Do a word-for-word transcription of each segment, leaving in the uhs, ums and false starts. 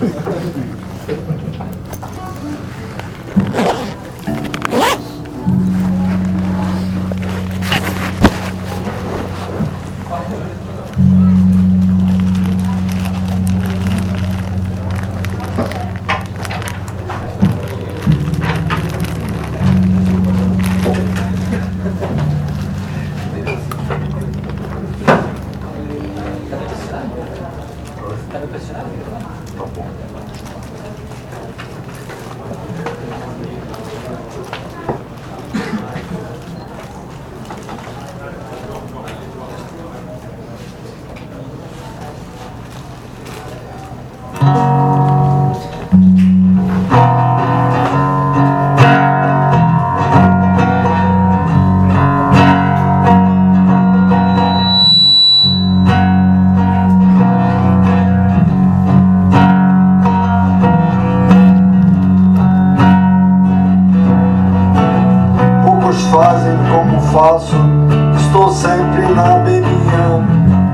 Estou sempre na beirinha.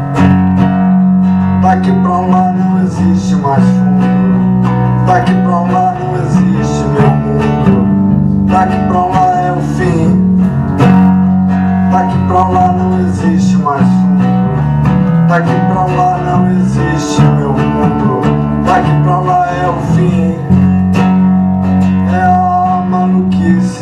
Daqui pra lá não existe mais fundo. Daqui pra lá não existe meu mundo. Daqui pra lá é o fim. Daqui pra lá não existe mais fundo. Daqui pra lá não existe meu mundo. Daqui pra lá é o fim. É a maluquice.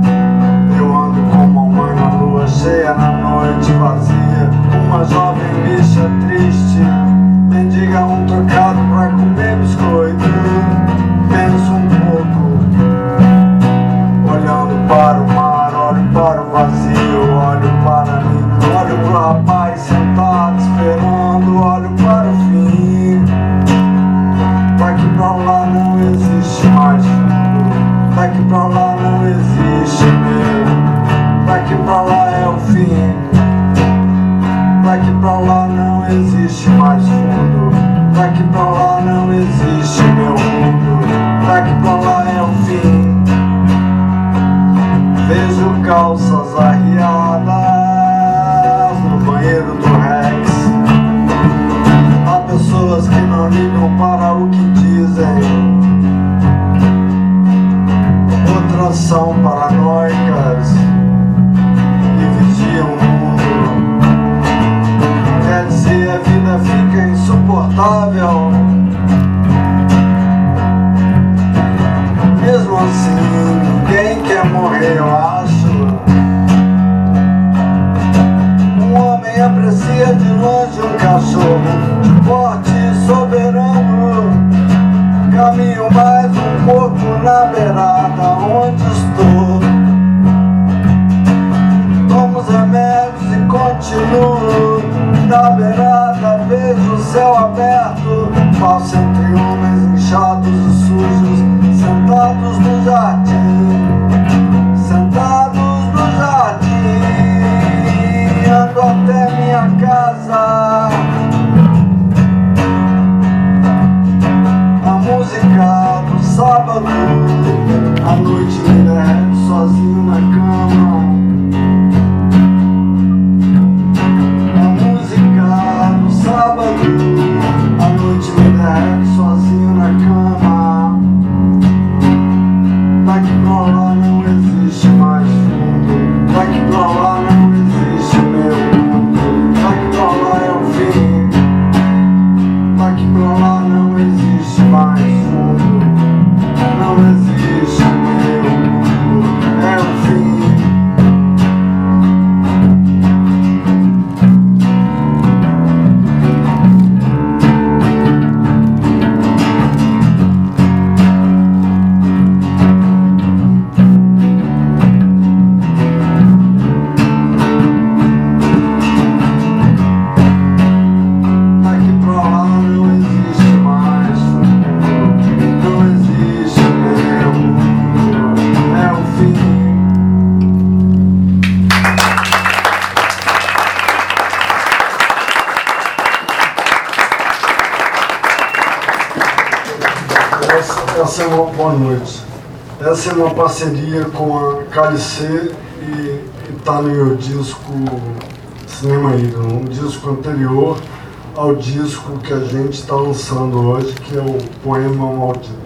Cheia na noite vazia, uma jovem bicha triste mendiga um trocado pra comer biscoito. Penso um pouco, olhando para o mar, olho para o vazio, olho para mim, olho pro rapaz sentado esperando, olho para o fim. Daqui pra lá não existe mais fundo, daqui pra lá não existe meu. Daqui pra lá é o fim. Daqui pra lá não existe mais fundo. Daqui pra lá não existe meu mundo. Daqui pra lá é o fim. Vejo calças arriadas no banheiro do Rex. Há pessoas que não ligam para o que dizem. Outras são paranoicas. O mundo. Quer dizer, a vida fica insuportável. Mesmo assim, ninguém quer morrer, eu acho. Um homem aprecia de longe um cachorro de porte soberano. Caminho mais um pouco na beirada onde estou. Tomo os remédios e continuo na beirada, vejo o céu aberto. Passo entre homens inchados e sujos, sentados no jardim, sentados no jardim. Ando até minha casa. A música do sábado, a noite me derrete sozinho na cama. Sábado, a noite me derrete sozinho na cama. Daqui pra lá não existe mais fundo. Daqui pra lá não existe meu mundo. Daqui pra lá é o fim. Daqui pra lá não existe mais fundo. Não existe meu mundo. É o fim. Essa é uma boa noite. Essa é uma parceria com a K L C e está no meu disco Cinema Ídolo, um disco anterior ao disco que a gente está lançando hoje, que é o Poema Maldito.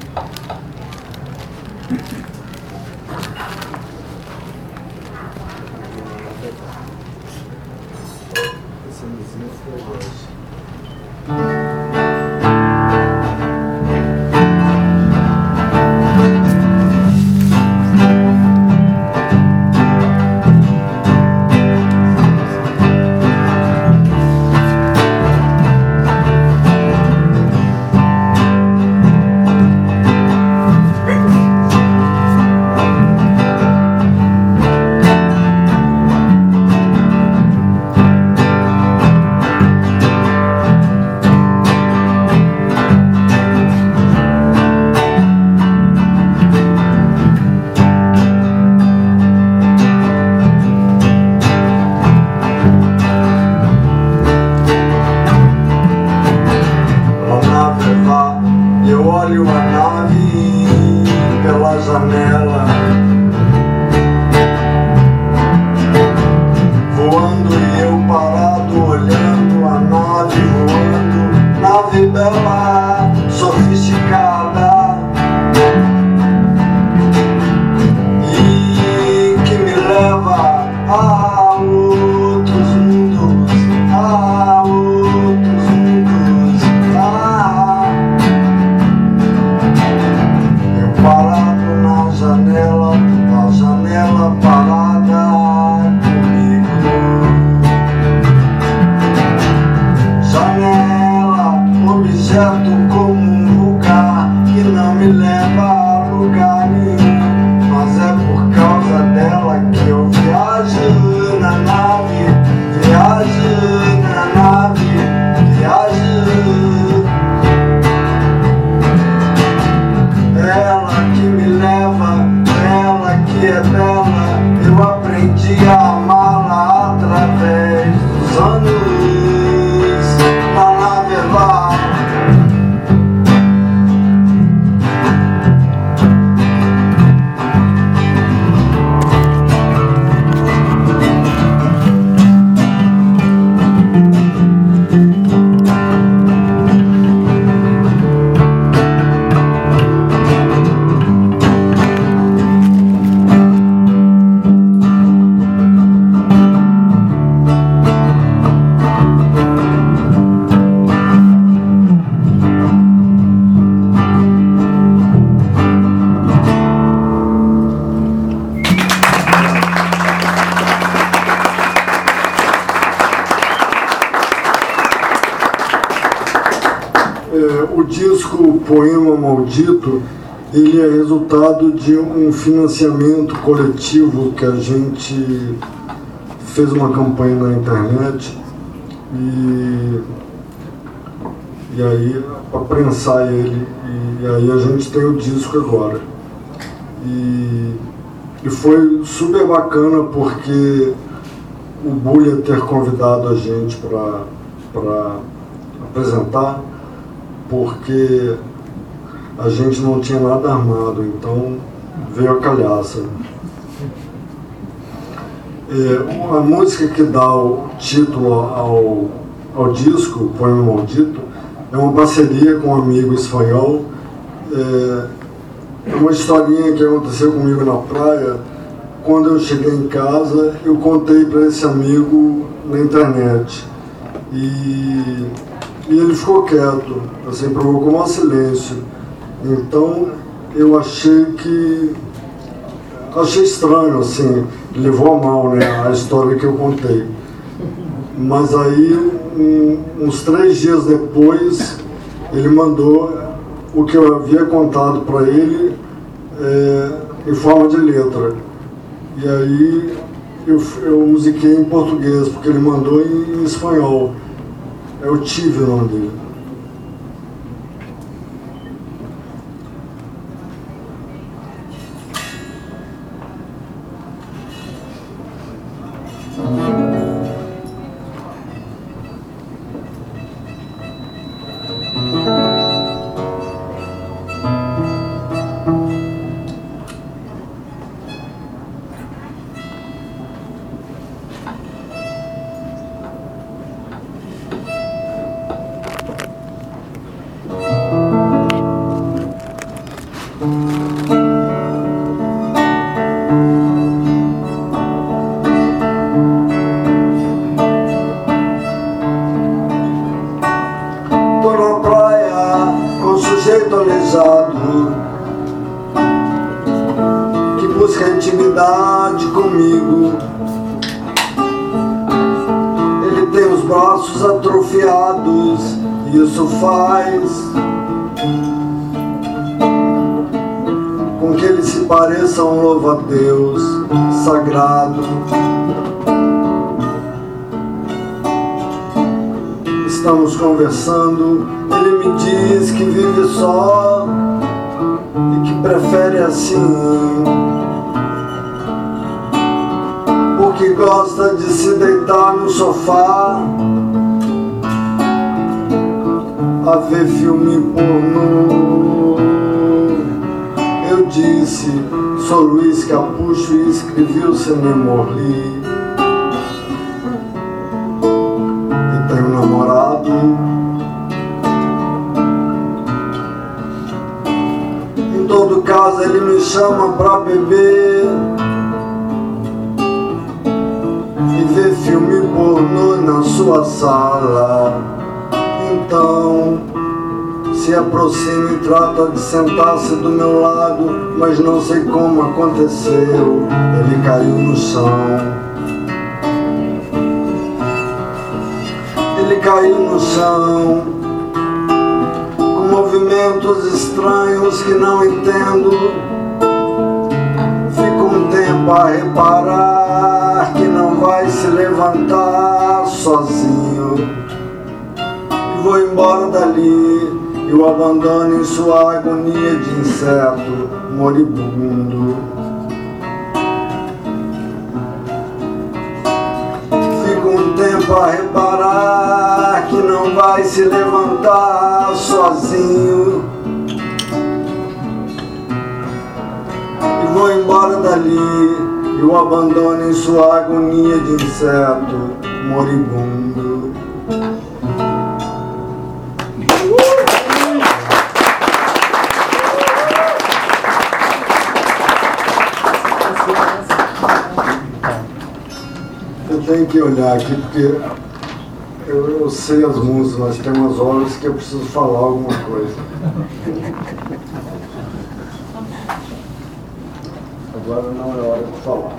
O disco Poema Maldito, ele é resultado de um financiamento coletivo que a gente fez uma campanha na internet e, e aí para prensar ele, e aí a gente tem o disco agora. E, e foi super bacana porque o Bulha ter convidado a gente para apresentar, porque a gente não tinha nada armado, então veio a calhaça. É, a música que dá o título ao, ao disco, Poema Maldito, é uma parceria com um amigo espanhol. É, é uma historinha que aconteceu comigo na praia. Quando eu cheguei em casa, eu contei para esse amigo na internet. E E ele ficou quieto, assim, provocou um silêncio. Então, eu achei que... Achei estranho, assim, levou a mal, né, a história que eu contei. Mas aí, um, uns três dias depois, ele mandou o que eu havia contado para ele é, em forma de letra. E aí, eu, eu musiquei em português, porque ele mandou em, em espanhol. Eu tive o nome dele. feito aleijado, que busca intimidade comigo. Ele tem os braços atrofiados e isso faz com que ele se pareça a um louva-a-Deus sagrado. Estamos conversando, ele me diz que vive só e que prefere assim, porque gosta de se deitar no sofá a ver filme pornô. Eu disse, sou Luiz Capucho e escrevi o Cinemorli. E tenho um namorado. Em todo caso ele me chama pra beber e ver filme pornô na sua sala. Então se aproxima e trata de sentar-se do meu lado, mas não sei como aconteceu, ele caiu no chão. Ele caiu no chão, com movimentos estranhos que não entendo. Fico um tempo a reparar que não vai se levantar sozinho. E vou embora dali e o abandono em sua agonia de inseto moribundo. Fico um tempo a reparar que não vai se levantar sozinho. E vou embora dali e o abandono em sua agonia de inseto moribundo. Eu tenho que olhar aqui porque eu, eu sei as músicas, mas tem umas horas que eu preciso falar alguma coisa. Agora não é hora de falar.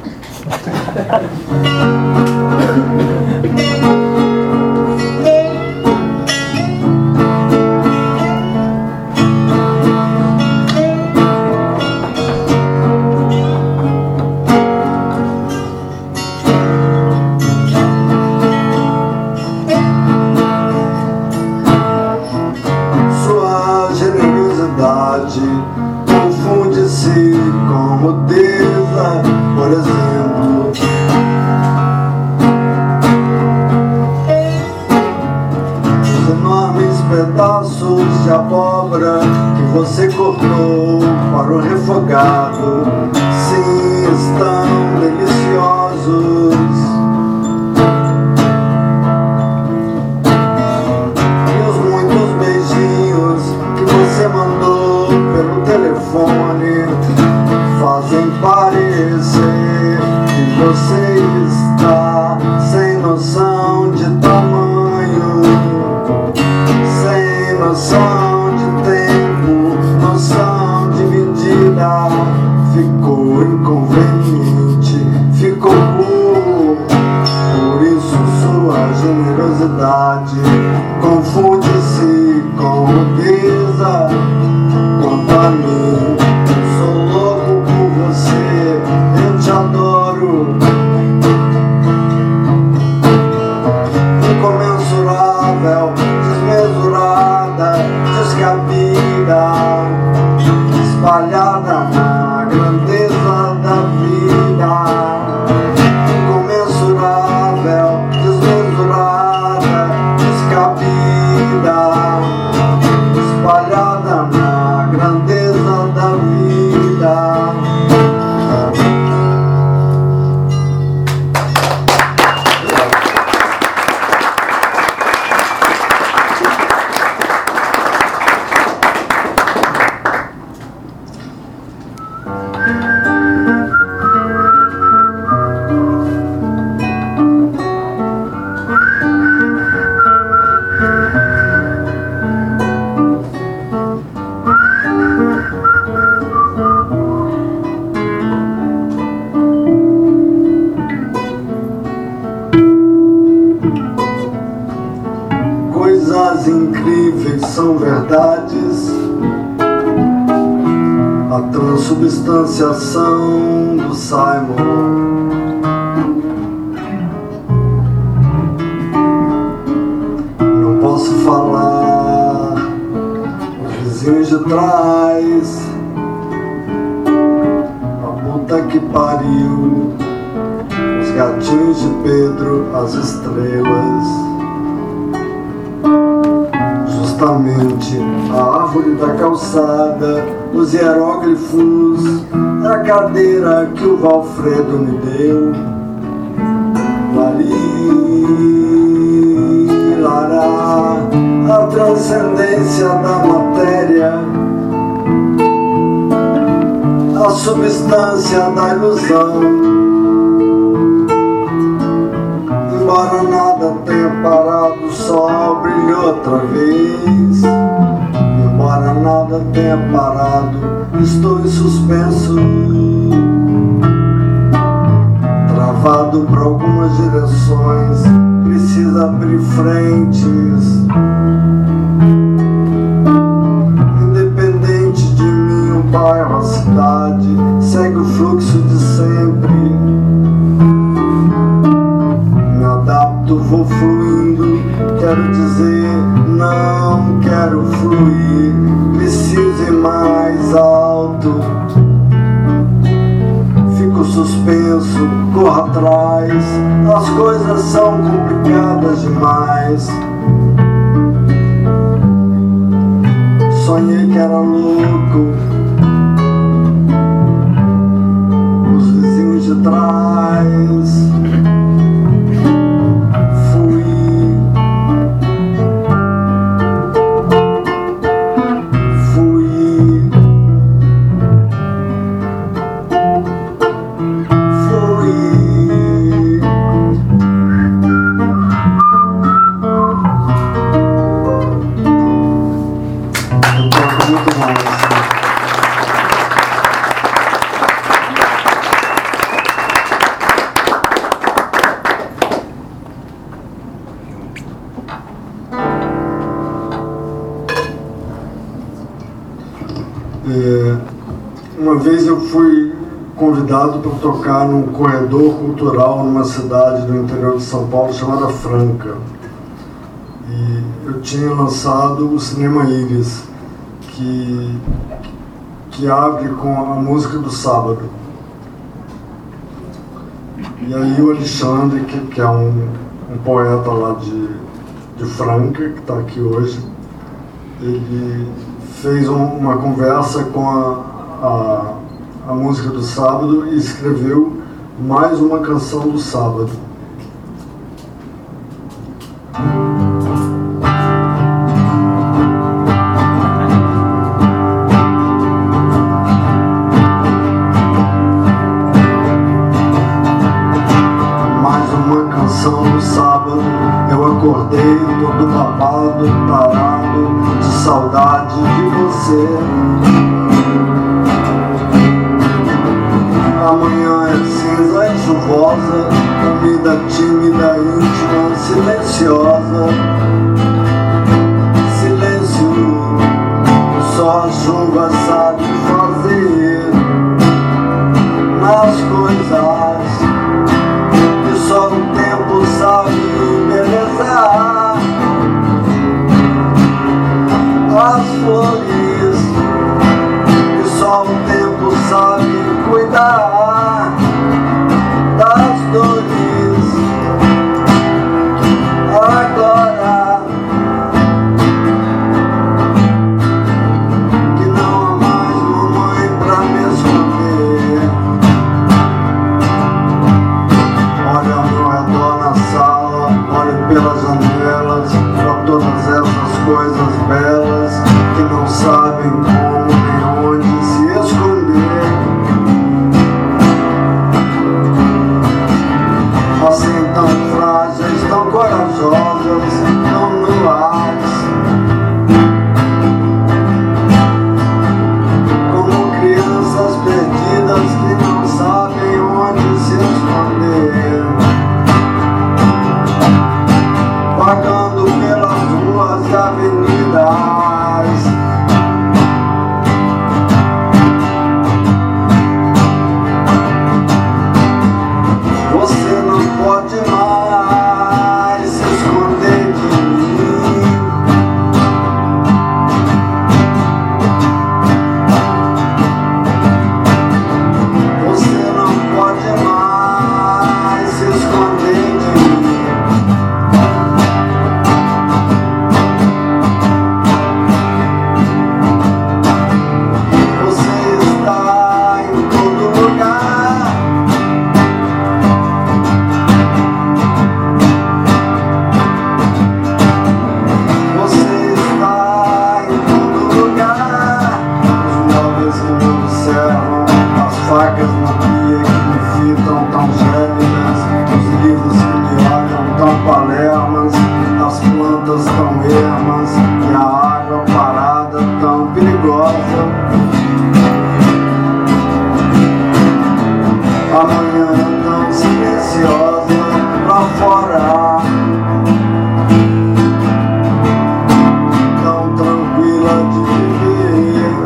Confunde-se com rudeza, por exemplo. Os enormes pedaços de abóbora que você cortou para o refogado, sim, estão deliciosos. E os muitos beijinhos que você mandou pelo telefone fazem parecer que você está sem noção de tamanho, sem noção de tempo, noção de medida. Ficou inconveniente, ficou burro, por isso sua generosidade confunde-se com rudeza. Quanto a mim, eu sou louco por você, eu te adoro. Incomensurável, desmesurada, descabida, espalhada na grandeza da vida. Incomensurável, desmesurada, descabida, espalhada na grandeza da coisas incríveis são verdades. A transubstanciação do Simon. Não posso falar, os vizinhos de trás, a puta que pariu, os gatinhos de Pedro, as estrelas. Justamente a árvore da calçada, os hieróglifos, a cadeira que o Valfredo me deu. Lari, lará, a transcendência da matéria, a substância da ilusão. Embora nada tenha parado, o sol brilhou outra vez. Embora nada tenha parado, estou em suspenso, travado por algumas direções, precisa abrir frentes. Independente de mim, o bairro, a cidade, segue o fluxo de sempre. Vou fluindo, quero dizer, não quero fluir, preciso ir mais alto. Fico suspenso, corro atrás, as coisas são complicadas demais. Sonhei que era louco, os vizinhos de trás. Uma vez eu fui convidado para tocar num corredor cultural numa cidade do interior de São Paulo chamada Franca. E eu tinha lançado o Cinema Íris, que, que abre com a música do Sábado. E aí o Alexandre, que, que é um, um poeta lá de, de Franca, que está aqui hoje, ele fez um, uma conversa com a, a, a música do Sábado e escreveu mais uma canção do Sábado. Mais uma canção do Sábado, eu acordei todo babado, parado, de saudade de você. Amanhã é cinza e chuvosa, comida tímida, íntima, silenciosa. Silêncio, só a chuva sabe fazer nas coisas que só o tempo sabe embelezar. As flores que só o tempo sabe cuidar das dores. Agora que não há mais mamãe pra me esconder, olha ao meu redor na sala, olho pelas janelas pra todas essas coisas belas que não sabem como nem onde se esconder. Assim tão frágeis, tão corajosas, tão no ar, como crianças perdidas que não sabem onde se esconder, vagando pelas ruas tão ermas e a água parada tão perigosa. Amanhã tão silenciosa lá fora, tão tranquila de viver.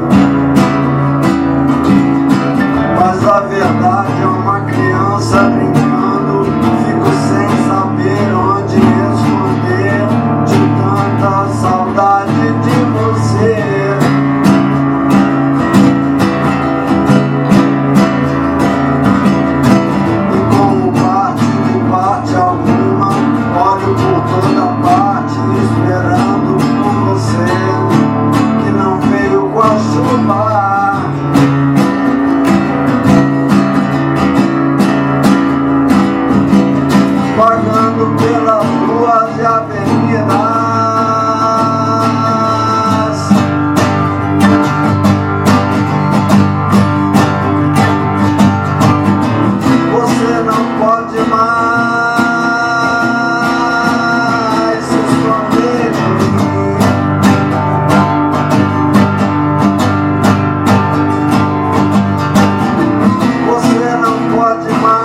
Mas a verdade é uma criança brincando, fico sem saber onde esconder de tanta saudade de você. Pagando pelas ruas e avenidas, você não pode mais se esconder de mim. Você não pode mais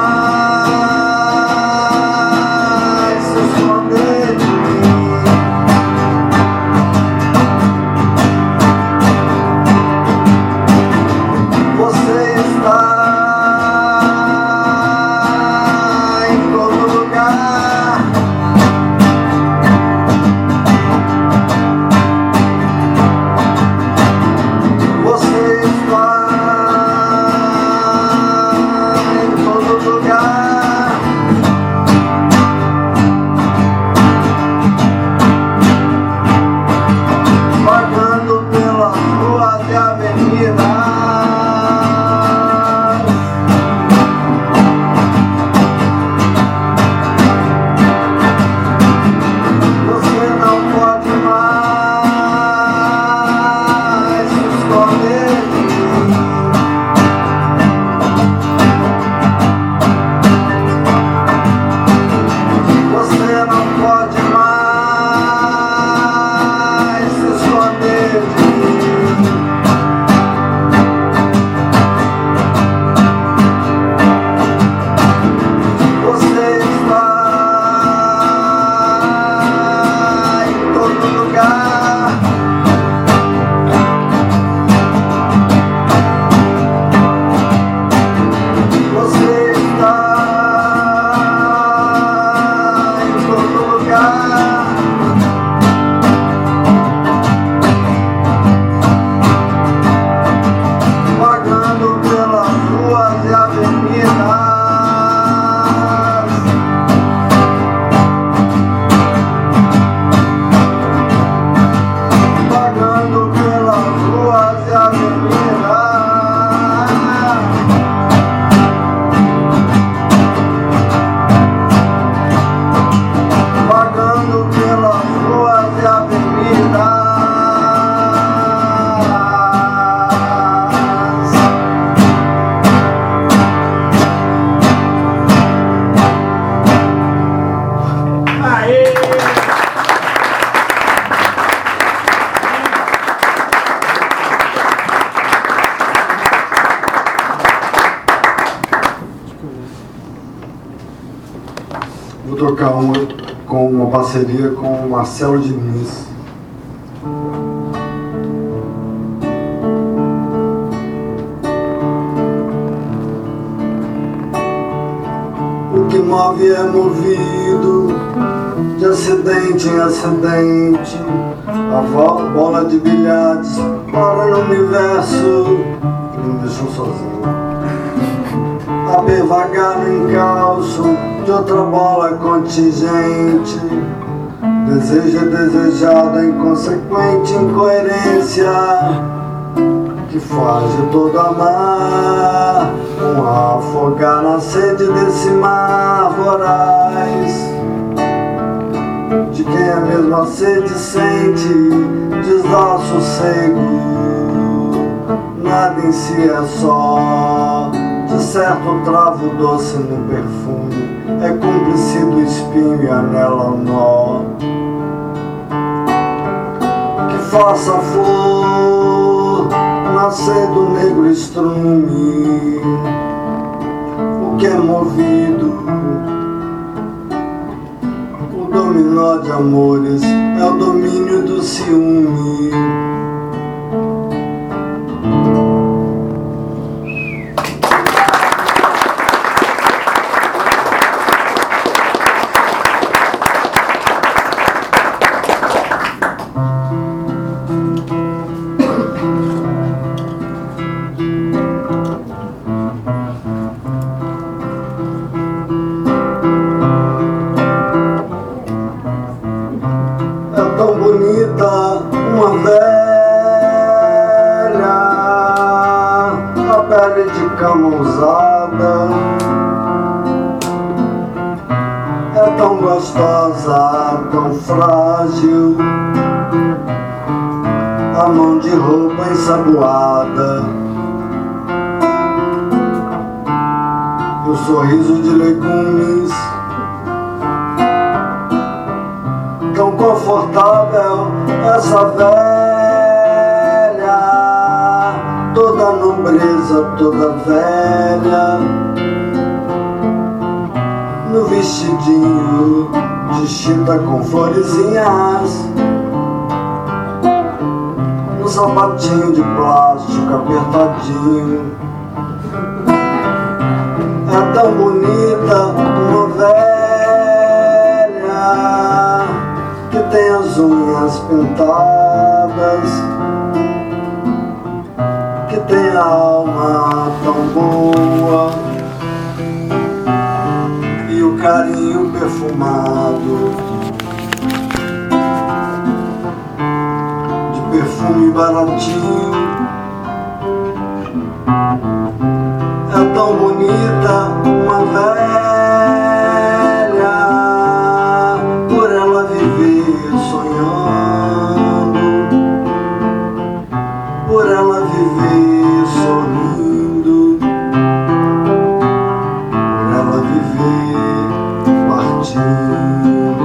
vou tocar uma com uma parceria com o Marcelo Diniz. O que move é movido de acidente em acidente. A bola de bilhares para no universo que me deixou sozinho. A B vagar no encalço de outra bola contingente. Desejo é desejado, a inconsequente incoerência que faz de todo amar um afogar na sede desse mar voraz, de quem a mesma sede sente desdá sossego. Nada em si é só, de certo travo doce no perfume, é cúmplice do espinho e anela o nó. faça a flor nascer do negro estrume. O que é movido, o dominó de amores é o domínio do ciúme. Uma velha, a pele de cama usada, é tão gostosa, tão frágil, a mão de roupa ensaboada, e o sorriso de legumes, tão confortável, essa velha, toda nobreza, toda velha, no vestidinho de chita com florezinhas, no sapatinho de plástico apertadinho. É tão bonita, uma velha que tem as unhas pintadas, que tem a alma tão boa e o carinho perfumado de perfume baratinho. É tão bonita, uma velha, por ela viver sonhando, por ela viver sorrindo, por ela viver partindo.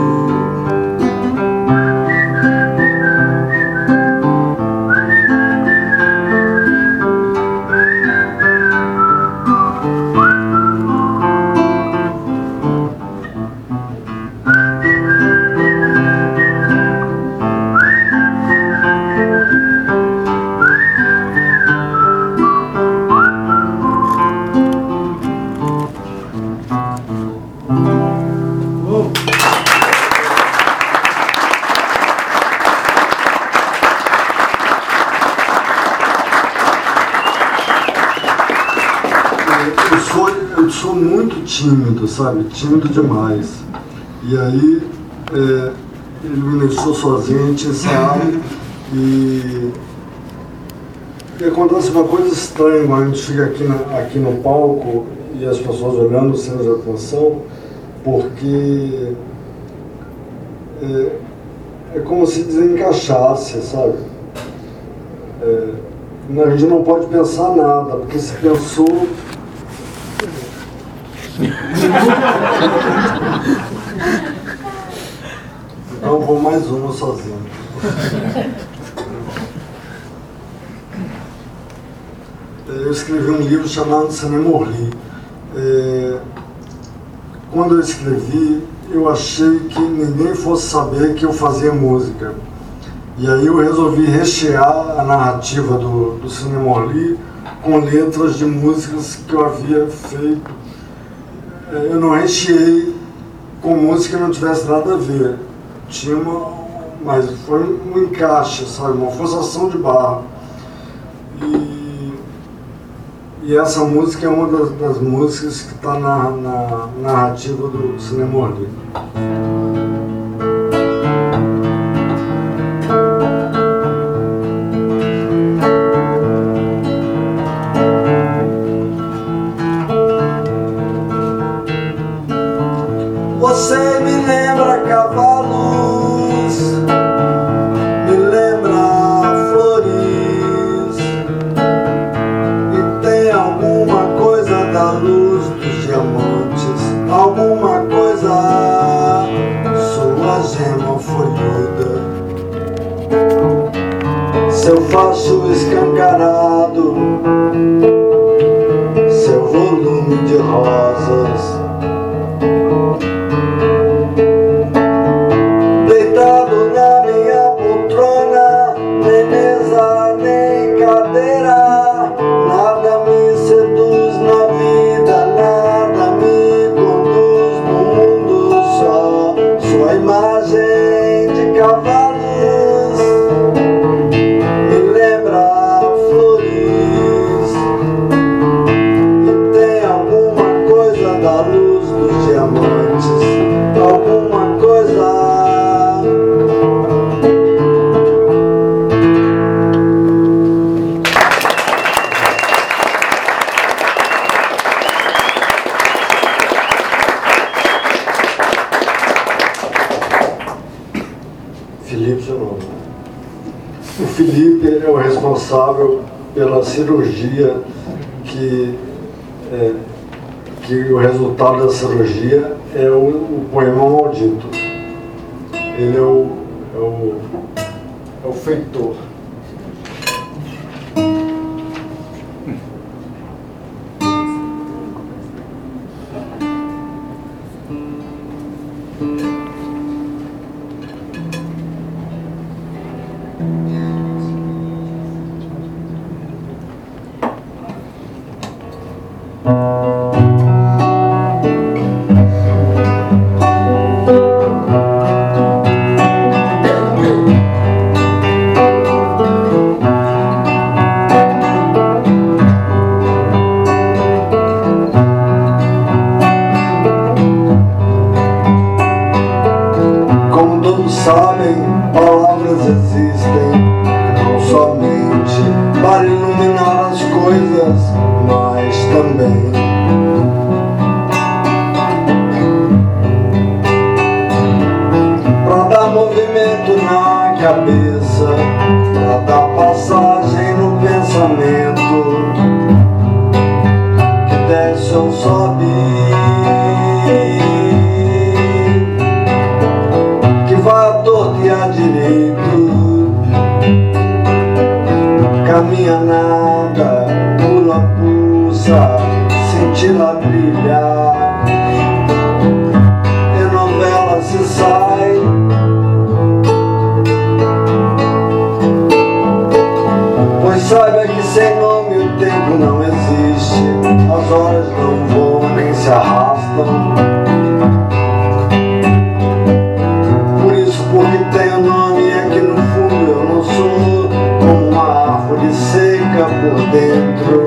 Eu sou muito tímido, sabe? Tímido demais. E aí, é, ele me deixou sozinho, a gente ensaiava e, e acontece uma coisa estranha quando a gente fica aqui, na, aqui no palco e as pessoas olhando, sendo de atenção, porque é, é como se desencaixasse, sabe? É, a gente não pode pensar nada, porque se pensou... Então eu vou mais uma sozinho. Eu escrevi um livro chamado Cinemorli. É, quando eu escrevi, eu achei que ninguém fosse saber que eu fazia música. E aí eu resolvi rechear a narrativa do, do Cinemorli com letras de músicas que eu havia feito. Eu não recheei com música que não tivesse nada a ver. Tinha uma, mas foi um encaixe, sabe? Uma forçação de barra. E, e essa música é uma das, das músicas que está na, na narrativa do Cinemorli. Você me lembra cavalos, me lembra flores, e tem alguma coisa da luz dos diamantes, alguma coisa faço escancarado seu volume de rosas. Deitado na minha poltrona, nem mesa nem cadeira, nada me seduz na vida, nada me conduz no mundo, só sua imagem de cavalos me lembra flores, e tem alguma coisa da luz dos diamantes, alguma coisa. Felipe, seu nome. O Felipe ele é o responsável pela cirurgia que, é, que o resultado da cirurgia é o, o poema maldito. Ele é o, é o, é o feitor. Sabem, palavras existem, não somente para iluminar as coisas, mas também para dar movimento na cabeça, para dar passagem no pensamento, que desce ou sobe, e a direito, caminha nada, pula, pulsa, cintila brilhar, e novela se sai, pois saiba que sem nome o tempo não existe, as horas não voam nem se arrastam. Porque tenho nome é que no fundo eu não sou como uma árvore seca por dentro.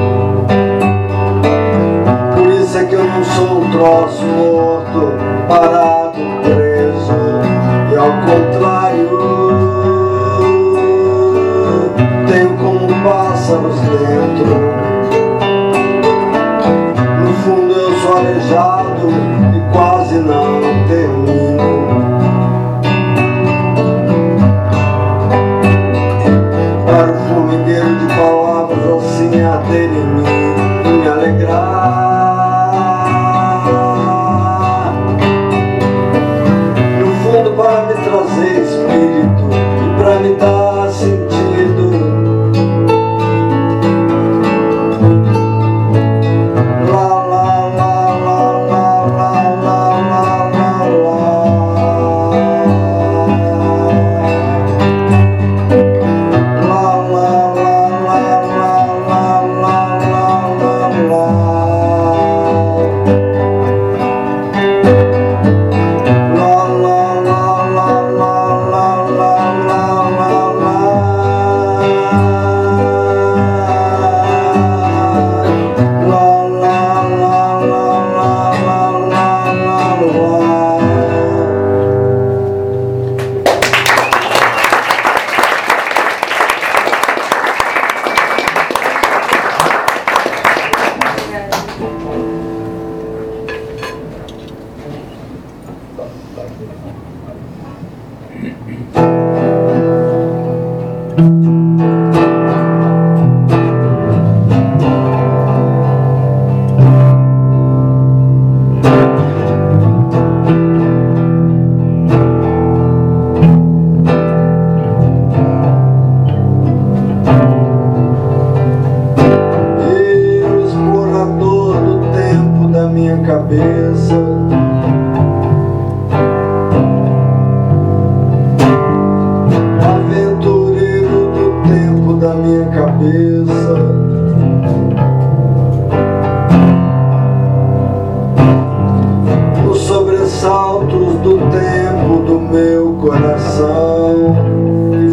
Por isso é que eu não sou um troço morto, parado, preso. E ao contrário, tenho como pássaros dentro. No fundo eu sou aleijado e quase não termino. Para o formigueiro de palavras assim a ter em mim e me alegrar.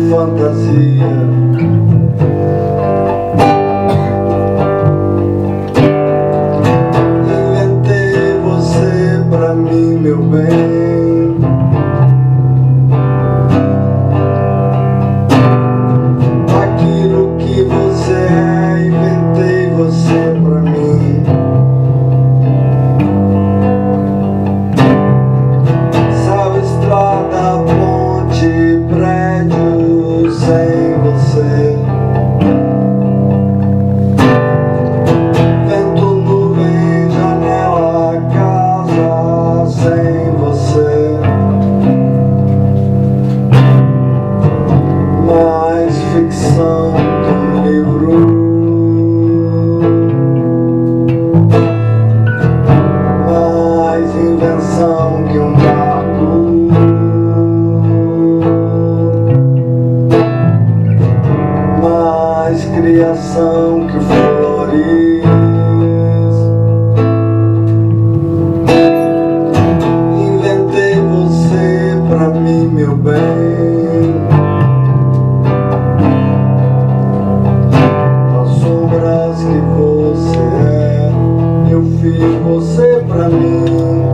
fantasia. Inventei você pra mim, meu bem. Aquilo que você é, inventei você pra mim. Céu, estrada, ponte, prédio sem você. Vento, nuvem, janela, casa sem você. Mais ficção que um livro, mais invenção que um barco, mais criação que flores. Inventei você pra mim, meu bem. As sombras que você é, eu fiz você pra mim.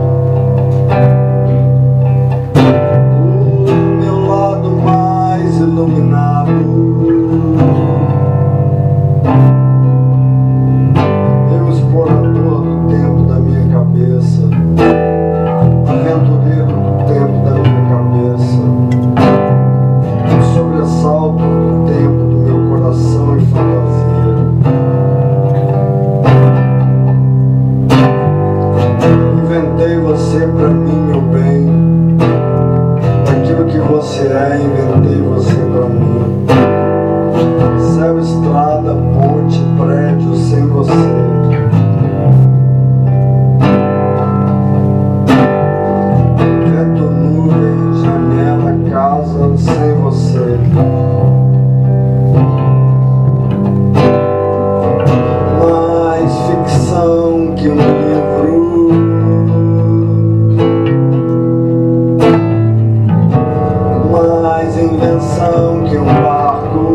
O meu lado mais iluminado. Eu, explorador do tempo da minha cabeça, aventureiro do tempo da minha cabeça, o sobressalto do tempo do meu coração e fantasia. Inventei você pra mim, meu bem. Aquilo que você é, inventei você pra mim. Céu, estrada, ponte, prédio sem você. Vento, nuvem, janela, casa sem você. Mais ficção que um livro, mais invenção que um barco,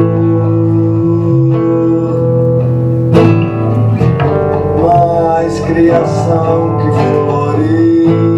mais criação que flores.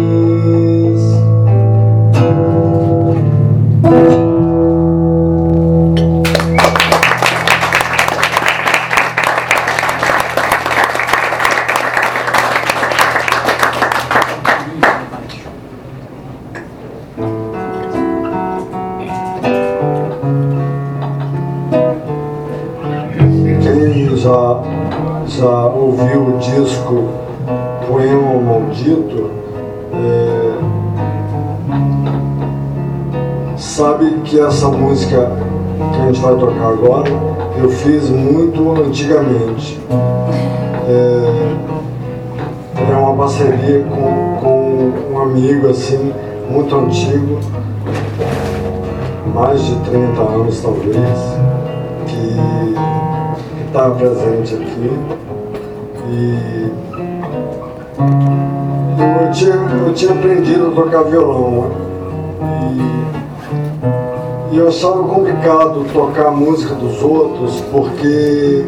Quem já, já ouviu o disco Poema Maldito, é, sabe que essa música que a gente vai tocar agora eu fiz muito antigamente. É, é uma parceria com, com um amigo assim, muito antigo, mais de trinta anos talvez, que está presente aqui. E eu tinha, eu tinha aprendido a tocar violão, e, e eu achava complicado tocar a música dos outros porque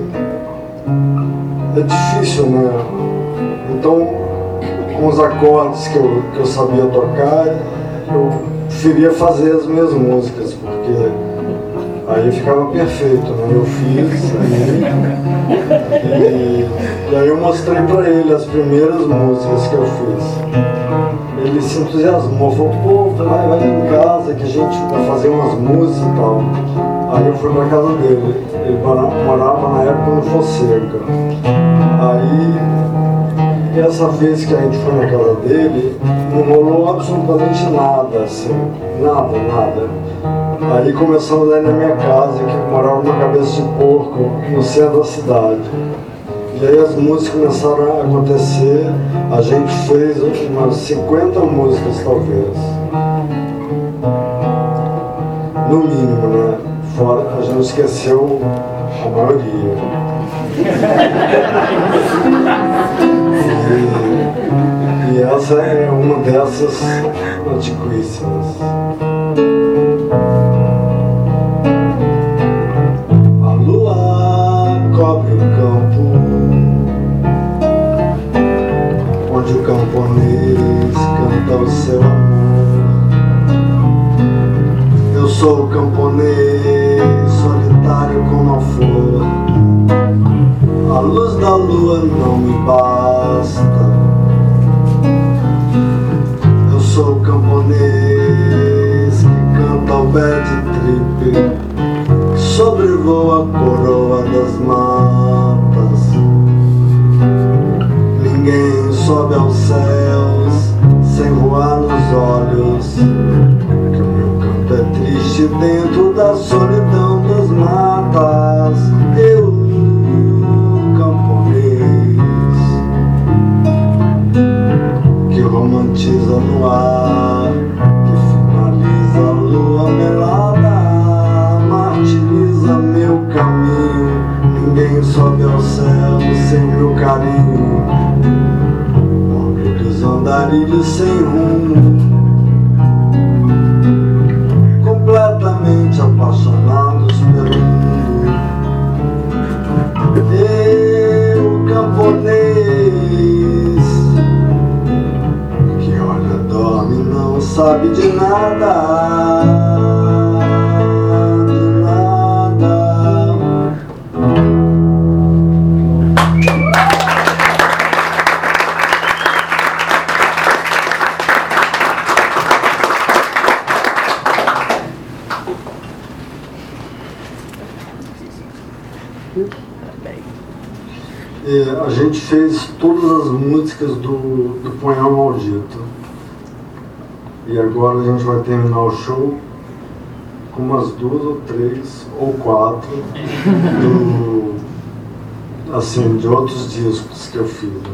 é difícil, né? Então, com os acordes que eu, que eu sabia tocar, eu preferia fazer as minhas músicas, porque aí ficava perfeito, né? Eu fiz, e, e, e aí eu mostrei pra ele as primeiras músicas que eu fiz. Ele se entusiasmou, falou, pô, vai, vai em casa que a gente vai fazer umas músicas e tal. Aí eu fui pra casa dele, ele morava na época no Fonseca. Aí, e essa vez que a gente foi na casa dele, não rolou absolutamente nada, assim, nada, nada. Aí começamos a ir na minha casa, que morava numa cabeça de porco, no centro da cidade. E aí as músicas começaram a acontecer, a gente fez umas cinquenta músicas talvez. No mínimo, né? Fora, a gente esqueceu a maioria. E, e essa é uma dessas antiquíssimas. o seu amor. Eu sou camponês, solitário como a flor. A luz da lua não me basta. Eu sou camponês que canta o bad trip, que sobrevoa a coroa das matas. Ninguém sobe aos céus sem voar nos olhos, que o meu canto é triste dentro da solidão das matas. Eu, camponês, que romantiza no ar, que finaliza a lua melada, martiriza meu caminho. Ninguém sobe ao céu sem meu carinho. Andarilhos sem rumo, completamente apaixonados pelo mundo. Eu, camponês, que olha, dorme, não sabe de nada. É, a gente fez todas as músicas do, do Punhal Maldito. E agora a gente vai terminar o show com umas duas ou três ou quatro do, assim, de outros discos que eu fiz. Né?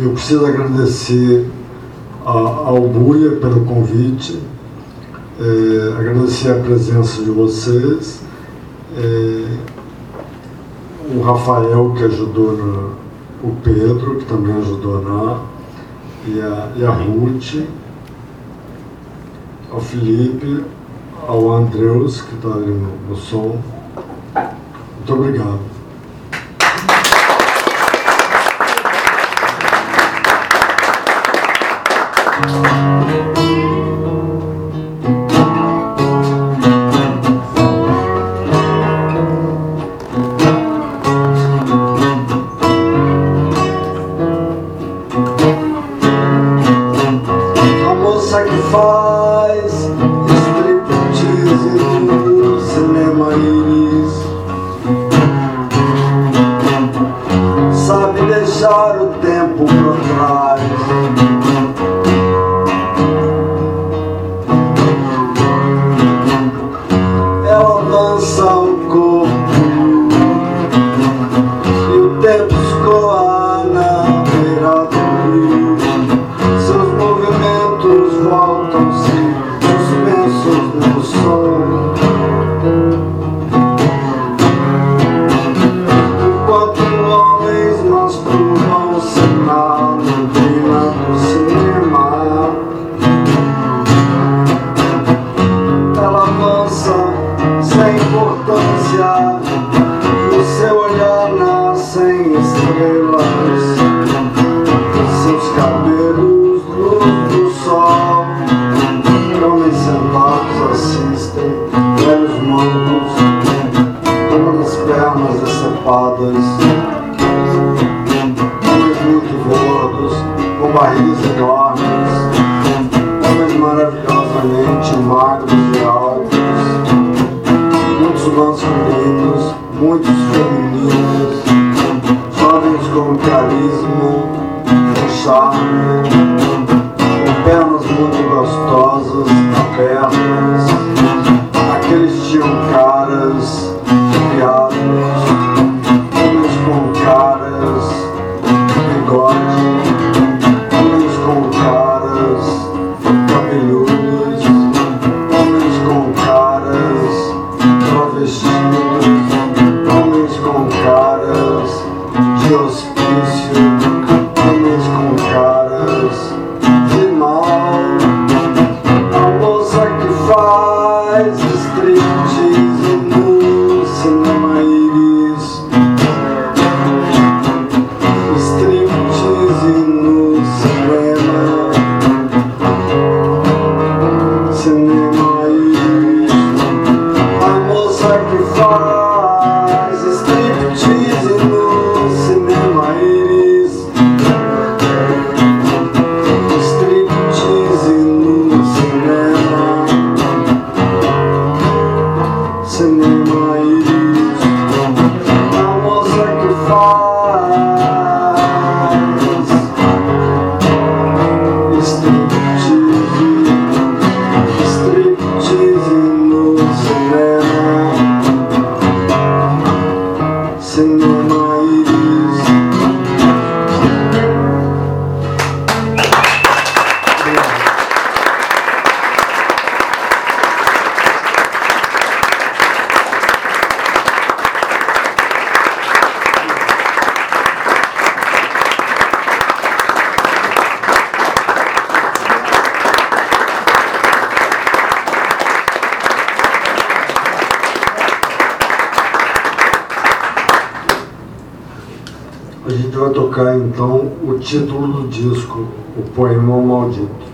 Eu preciso agradecer a, ao Buia pelo convite, é, agradecer a presença de vocês, é, o Rafael que ajudou, no, o Pedro que também ajudou na, e a, e a Ruth, ao Felipe, ao Andreus que está ali no, no som. Muito obrigado. A moça que faz striptease no cinema Iris sabe deixar o tempo pra trás. Ela dança o corpo e o tempo escoa na beira do rio. Seus movimentos voltam-se suspensos no som, enquanto homens masturbam na neblina do cinema. Ela avança sem importância, no seu olhar nascem estrelas, seus cabelos luz do sol. Homens sentados assistem, velhos mancos, com as pernas decepadas, homens muito gordos, com barrigas enormes, homens maravilhosamente magros e altos, muitos masculinos, muitos femininos, jovens com carisma, com charme, com pernas muito gostosas, abertas. Aqueles tinham caras criados, homens com caras, bigode, homens com caras cabeludos, homens com caras travestidos, homens com caras de hospício, homens com caras de mal. A moça que faz striptease no cinema Iris, striptease no cinema, cinema Iris. A moça que faz striptease no cinema Iris, striptease no cinema, cinema Iris. A moça que faz striptease, striptease no cinema, cinema Iris. A gente vai tocar então o título do disco, O Poema Maldito.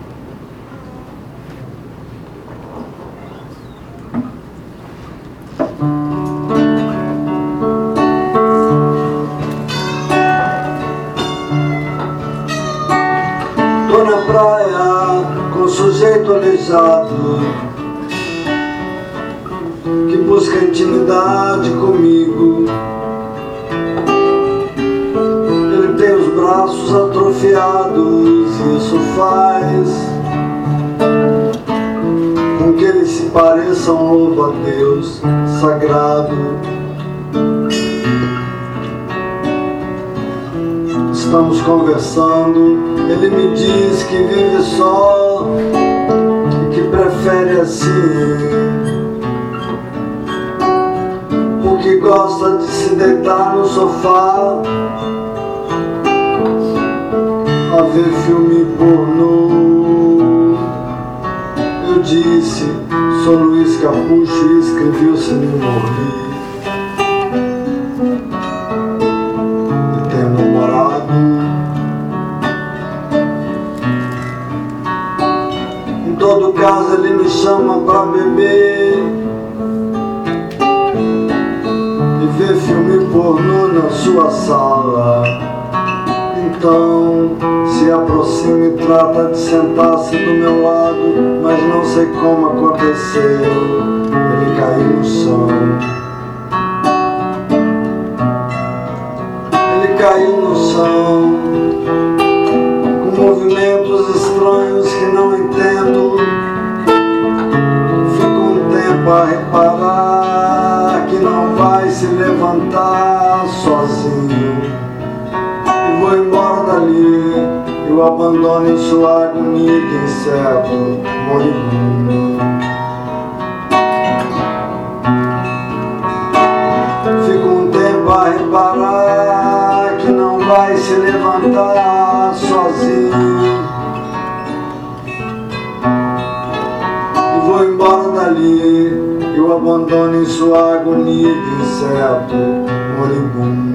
Tô na praia com sujeito aleijado que busca intimidade comigo. Tem os braços atrofiados e isso faz com que ele se pareça um louvo a Deus sagrado. estamos conversando. Ele me diz que vive só e que prefere assim, porque gosta de se deitar no sofá a ver filme pornô. Eu disse, sou Luiz Capucho e escrevi o Cine Morri. E tenho namorado. Em todo caso ele me chama pra beber e ver filme pornô na sua sala. Então se aproxima e trata de sentar-se do meu lado, mas não sei como aconteceu, ele caiu no chão. Ele caiu no chão, com movimentos estranhos que não entendo. Fico um tempo a reparar que não vai se levantar sozinho. Vou embora dali, eu abandono em sua agonia de inseto moribundo. Fico um tempo a reparar que não vai se levantar sozinho. E vou embora dali, eu abandono em sua agonia de inseto moribundo.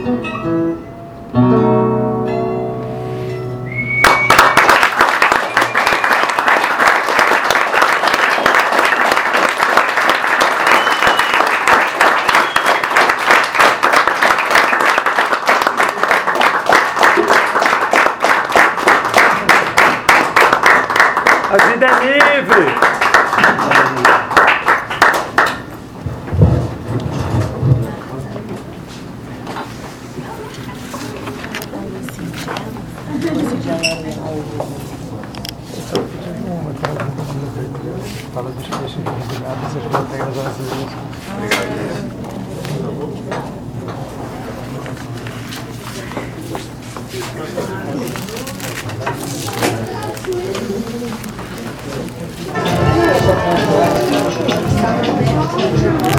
A vida é livre! Fala dos peixes combinados, as proteínas azuis. Obrigado.